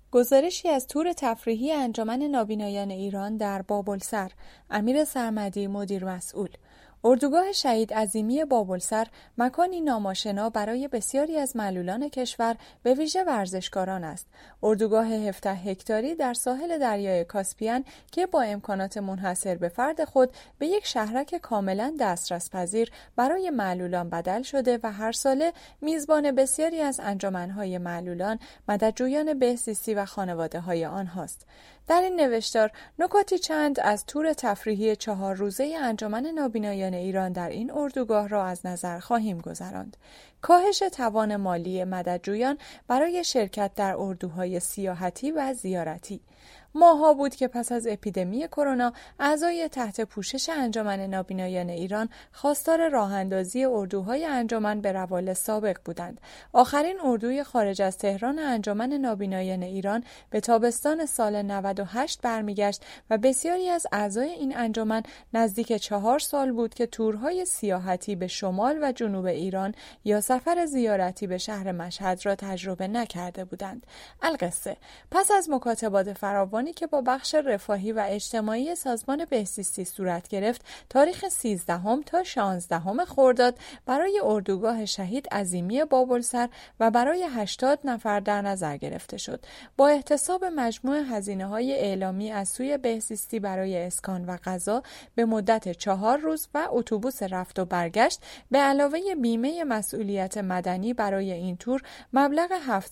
گزارشی از تور تفریحی انجمن نابینایان ایران در بابلسر. امیر سرمدی، مدیر مسئول. اردوگاه شهید عظیمی بابلسر مکانی ناماشنا برای بسیاری از معلولان کشور به ویژه ورزشکاران است. اردوگاه 17 هکتاری در ساحل دریای کاسپیان که با امکانات منحصر به فرد خود به یک شهرک کاملا دسترس پذیر برای معلولان بدل شده و هر ساله میزبان بسیاری از انجمن‌های معلولان، مددجویان بهزیستی و خانواده‌های آنهاست. در این نوشتار نکاتی چند از تور تفریحی 4 روزه انجمن نابینایان ایران در این اردوگاه را از نظر خواهیم گذراند. کاهش توان مالی مددجویان برای شرکت در اردوهای سیاحتی و زیارتی. ماه‌ها بود که پس از اپیدمی کرونا اعضای تحت پوشش انجمن نابینایان ایران خواستار راه‌اندازی اردوهای انجمن به روال سابق بودند. آخرین اردوی خارج از تهران انجمن نابینایان ایران به تابستان سال 98 برمیگشت و بسیاری از اعضای این انجمن نزدیک 4 سال بود که تورهای سیاحتی به شمال و جنوب ایران یا سفر زیارتی به شهر مشهد را تجربه نکرده بودند. القصه پس از مکاتبات فراوانی که با بخش رفاهی و اجتماعی سازمان بهزیستی صورت گرفت، تاریخ 13 تا 16 خرداد برای اردوگاه شهید عظیمی بابلسر و برای 80 نفر در نظر گرفته شد. با احتساب مجموع هزینه‌های اعلامی از سوی بهزیستی برای اسکان و غذا به مدت 4 روز و اتوبوس رفت و برگشت به علاوه بیمه مسئولیت مدنی برای این تور، مبلغ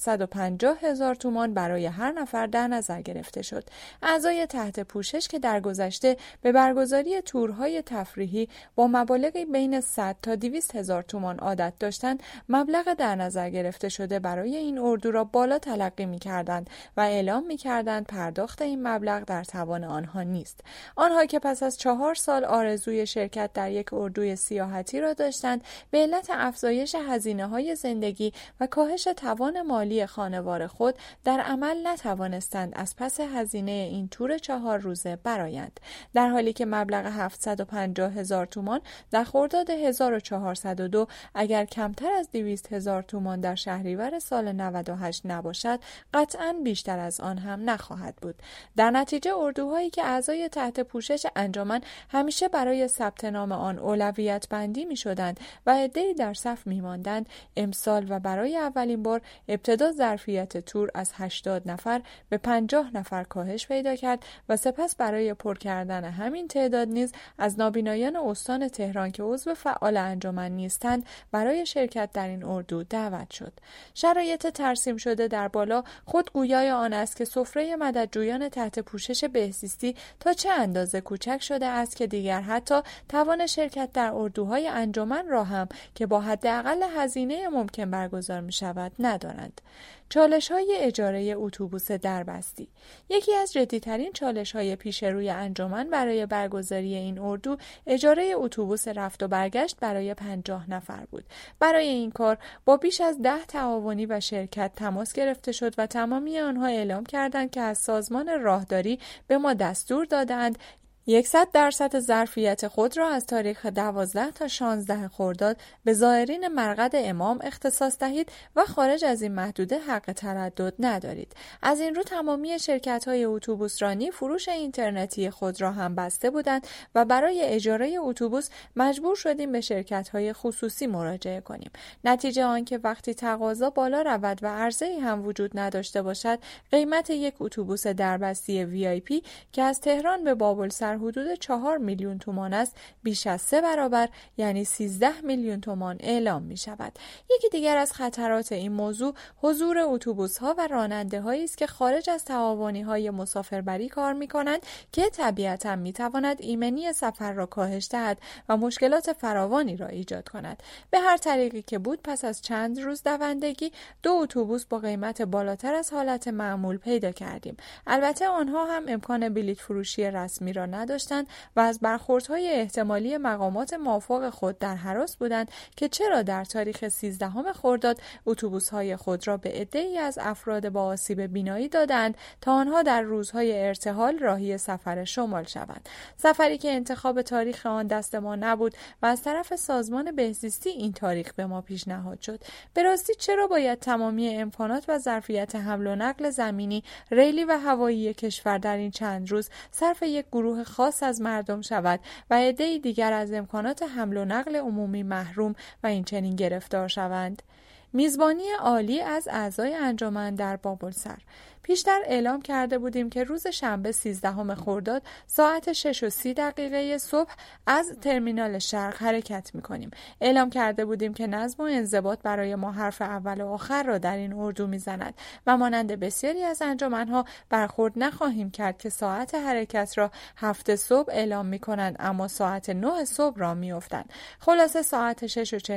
750,000 تومان برای هر نفر در نظر گرفته شد. اعضای تحت پوشش که در گذشته به برگزاری تورهای تفریحی با مبالغی بین 100 تا 200,000 تومان عادت داشتند، مبلغ در نظر گرفته شده برای این اردو را بالا تلقی می‌کردند و اعلام می‌کردند پرداخت این مبلغ در توان آنها نیست. آنها که پس از 4 سال آرزوی شرکت در یک اردوی سیاحتی را داشتند، به علت افزایش هزینه‌های زندگی و کاهش توان مالی خانوار خود در عمل نتوانستند از پس هزینه این تور 4 روزه برآیند. در حالی که مبلغ 750,000 تومان در خرداد 1402 اگر کمتر از 200,000 تومان در شهریور سال 98 نباشد، قطعاً بیشتر از آن هم نخواهد بود. در نتیجه اردوهایی که اعضای تحت پوشش انجمن همیشه برای ثبت نام آن اولویت بندی می شدند و عده‌ای در صف می ماندند، امسال و برای اولین بار ابتدا ظرفیت تور از 80 نفر به 50 نفر کاهش پیدا کرد و سپس برای پر کردن همین تعداد نیز از نابینایان استان تهران که عضو فعال انجمن نیستند برای شرکت در این اردو دعوت شد. شرایط ترسیم شده در بالا خود گویای آن است که سفره مددجویان تحت پوشش بهزیستی تا چه اندازه کوچک شده است که دیگر حتی توان شرکت در اردوهای انجمن را هم که با حداقل هزینه ممکن برگزار می شود ندارند. چالش‌های اجاره اتوبوس دربستی. یکی از جدی‌ترین چالش‌های پیش روی انجمن برای برگزاری این اردو اجاره اتوبوس رفت و برگشت برای 50 نفر بود. برای این کار با بیش از 10 تعاونی و شرکت تماس گرفته شد و تمامی آنها اعلام کردند که از سازمان راهداری به ما دستور دادند 100% ظرفیت خود را از تاریخ 12 تا 16 خرداد به زائرین مرقد امام اختصاص دهید و خارج از این محدوده حق تردد ندارید. از این رو تمامی شرکت‌های اتوبوسرانی فروش اینترنتی خود را هم بسته بودند و برای اجاره اتوبوس مجبور شدیم به شرکت‌های خصوصی مراجعه کنیم. نتیجه آن که وقتی تقاضا بالا رود و عرضه‌ای هم وجود نداشته باشد، قیمت یک اتوبوس دربستی VIP که از تهران به بابلسر حدود 4 میلیون تومان است، بیش از 3 برابر یعنی 13 میلیون تومان اعلام می شود. یکی دیگر از خطرات این موضوع حضور اتوبوس‌ها و راننده‌هایی است که خارج از تعاونی‌های مسافربری کار می‌کنند که طبیعتاً می‌تواند ایمنی سفر را کاهش دهد و مشکلات فراوانی را ایجاد کند. به هر طریقی که بود پس از چند روز دوندگی 2 اتوبوس با قیمت بالاتر از حالت معمول پیدا کردیم. البته آنها هم امکان بلیط فروشی رسمی را ندارند نداشتند و از برخوردهای احتمالی مقامات مافوق خود در هراس بودند که چرا در تاریخ 13 خرداد اتوبوس‌های خود را به عده‌ای از افراد با آسیب بینایی دادند تا آنها در روزهای ارتحال راهی سفر شمال شوند. سفری که انتخاب تاریخ آن دست ما نبود و از طرف سازمان بهزیستی این تاریخ به ما پیشنهاد شد. به راستی چرا باید تمامی امکانات و ظرفیت حمل و نقل زمینی، ریلی و هوایی کشور در این چند روز صرف یک گروه خاص از مردم شود و عده‌ای دیگر از امکانات حمل و نقل عمومی محروم و این چنین گرفتار شوند؟ میزبانی عالی از اعضای انجمن در بابلسر. پیشتر اعلام کرده بودیم که روز شنبه 13 خرداد ساعت 6:30 صبح از ترمینال شرق حرکت می‌کنیم. اعلام کرده بودیم که نظم و انضباط برای ما حرف اول و آخر را در این اردو می‌زند و مانند بسیاری از انجمن‌ها برخورد نخواهیم کرد که ساعت حرکت را 7 صبح اعلام می‌کنند اما ساعت 9 صبح را می‌افتند. خلاصه ساعت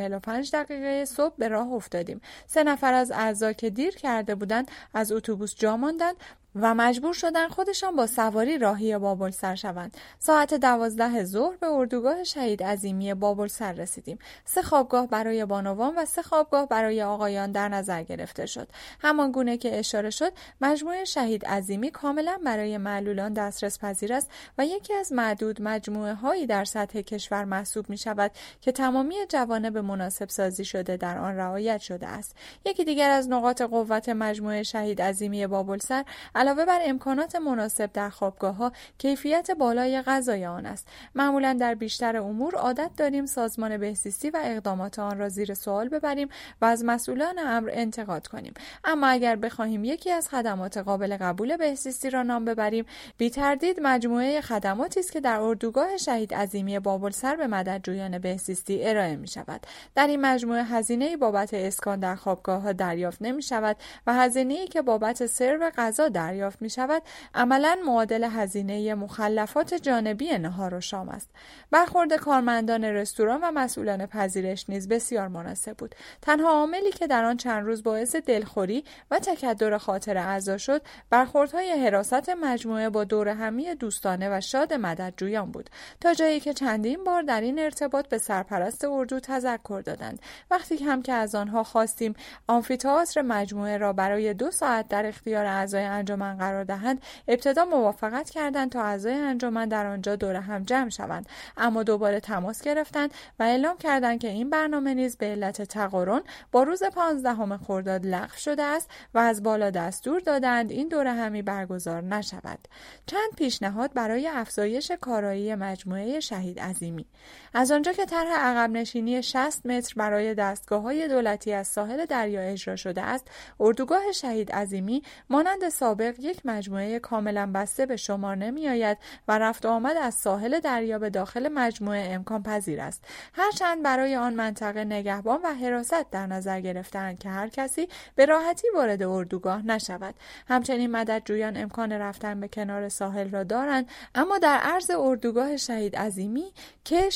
6:45 صبح به راه افتادیم. 3 نفر از اعضا که دیر کرده بودند از اتوبوس جا ماندند و مجبور شدن خودشان با سواری راهی بابلسر شوند. ساعت 12 ظهر به اردوگاه شهید عظیمی بابلسر رسیدیم. 3 خوابگاه برای بانوان و 3 خوابگاه برای آقایان در نظر گرفته شد. همان گونه که اشاره شد، مجموعه شهید عظیمی کاملا برای معلولان دسترس پذیر است و یکی از معدود مجموعه هایی در سطح کشور محسوب می شود که تمامی جوانب مناسب سازی شده در آن رعایت شده است. یکی دیگر از نقاط قوت مجموعه شهید عظیمی بابلسر علاوه بر امکانات مناسب در خوابگاه‌ها کیفیت بالای غذای آن است. معمولا در بیشتر امور عادت داریم سازمان بهزیستی و اقدامات آن را زیر سوال ببریم و از مسئولان امر انتقاد کنیم. اما اگر بخواهیم یکی از خدمات قابل قبول بهزیستی را نام ببریم، بی تردید مجموعه خدماتی است که در اردوگاه شهید عظیمی بابلسر به مددجویان بهزیستی ارائه می شود. در این مجموعه هزینه‌ای بابت اسکان در خوابگاه‌ها دریافت نمی شود و هزینه‌ای که بابت سرو غذا دریافت می شود عملاً معادل هزینه مخلفات جانبی نهار و شام است. برخورد کارمندان رستوران و مسئولان پذیرش نیز بسیار مناسب بود. تنها عاملی که در آن چند روز باعث دلخوری و تکدر خاطر اعضا شد برخوردهای حراست مجموعه با دور همی دوستانه و شاد مددجویان بود، تا جایی که چندین بار در این ارتباط به سرپرست اردو تذکر دادند. وقتی هم که از آنها خواستیم آمفی‌تئاتر مجموعه را برای 2 ساعت در اختیار اعضای انجمن قرار دهند، ابتدا موافقت کردند تا اعضای انجمن در آنجا دور هم جمع شوند، اما دوباره تماس گرفتند و اعلام کردند که این برنامه نیز به علت تقارن با روز 15 خرداد لغو شده است و از بالا دستور دادند این دور همی برگزار نشود. چند پیشنهاد برای افزایش کارایی مجموعه شهید عظیمی. از آنجا که طرح عقب نشینی 60 متر برای دستگاه‌های دولتی از ساحل دریا اجرا شده است، اردوگاه شهید عظیمی مانند سابق یک مجموعه کاملا بسته به شمار نمی آید و رفت و آمد از ساحل دریا به داخل مجموعه امکان پذیر است، هرچند برای آن منطقه نگهبان و حراست در نظر گرفتند که هر کسی به راحتی وارد اردوگاه نشود. همچنین مددجویان امکان رفتن به کنار ساحل را دارند، اما در عرض اردوگاه شهید عظیمی که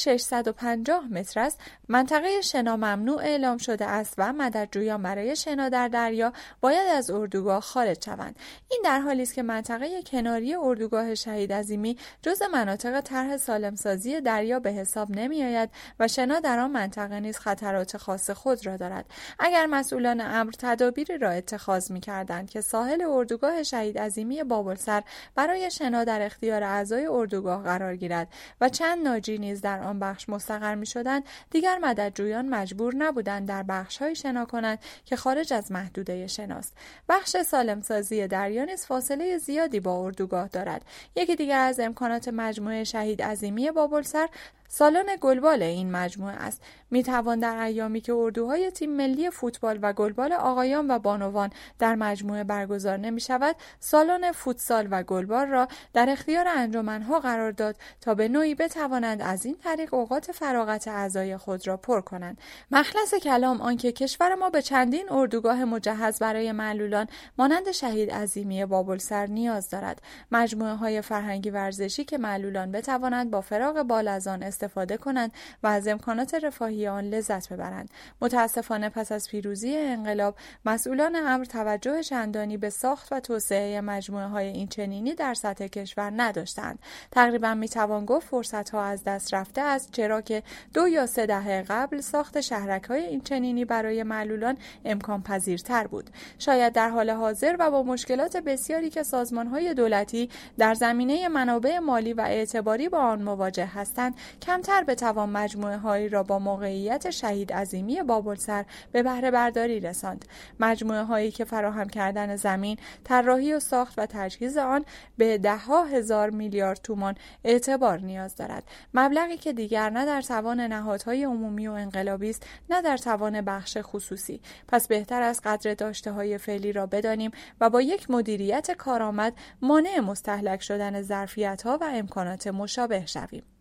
650 متر است، منطقه شنا ممنوع اعلام شده است و مددجویان برای شنا در دریا باید از اردوگاه خارج شوند. این در حالی است که منطقه کناری اردوگاه شهید عظیمی جزء مناطق طرح سالمسازی دریا به حساب نمی آید و شنا در آن منطقه نیز خطرات خاص خود را دارد. اگر مسئولان امر تدابیری را اتخاذ می کردند که ساحل اردوگاه شهید عظیمی بابلسر برای شنا در اختیار اعضای اردوگاه قرار گیرد و چند ناجی نیز در آن بخش مستقر می شدند، دیگر مددجویان مجبور نبودند در بخش‌های شنا کنند که خارج از محدوده شناست. بخش سالمسازی دریا نیز فاصله زیادی با اردوگاه دارد. یکی دیگر از امکانات مجموعه شهید عظیمی بابلسر سالن گلبال این مجموعه است. می توان در ایامی که اردوهای تیم ملی فوتبال و گلبال آقایان و بانوان در مجموعه برگزار نمی شود، سالن فوتسال و گلبال را در اختیار انجمنها قرار داد تا به نوعی بتوانند از این طریق اوقات فراغت اعضای خود را پر کنند. مخلص کلام آنکه کشور ما به چندین اردوگاه مجهز برای معلولان مانند شهید عظیمی بابلسر نیاز دارد. مجموعه های فرهنگی ورزشی که معلولان بتوانند با فراغ بال از آن استفاده کنند و از امکانات رفاهی آن لذت ببرند. متاسفانه پس از پیروزی انقلاب مسئولان امر توجه چندانی به ساخت و توسعه مجموعه‌های اینچنینی در سطح کشور نداشتند. تقریبا میتوان گفت فرصت‌ها از دست رفته است، چرا که 2 یا 3 دهه قبل ساخت شهرک‌های اینچنینی برای معلولان امکان پذیرتر بود. شاید در حال حاضر و با مشکلات بسیاری که سازمان‌های دولتی در زمینه منابع مالی و اعتباری با آن مواجه هستند، کمتر بتوان مجموعه‌هایی را با موقعیت شهید عظیمی بابلسر به بهره برداری رساند. مجموعه‌هایی که فراهم کردن زمین، طراحی و ساخت و تجهیز آن به ده‌ها هزار میلیارد تومان اعتبار نیاز دارد. مبلغی که دیگر نه در توان نهادهای عمومی و انقلابی است، نه در توان بخش خصوصی. پس بهتر است قدر داشته‌های فعلی را بدانیم و با یک مدیریت کارآمد مانع مستهلک شدن ظرفیت‌ها و امکانات مشابه شویم.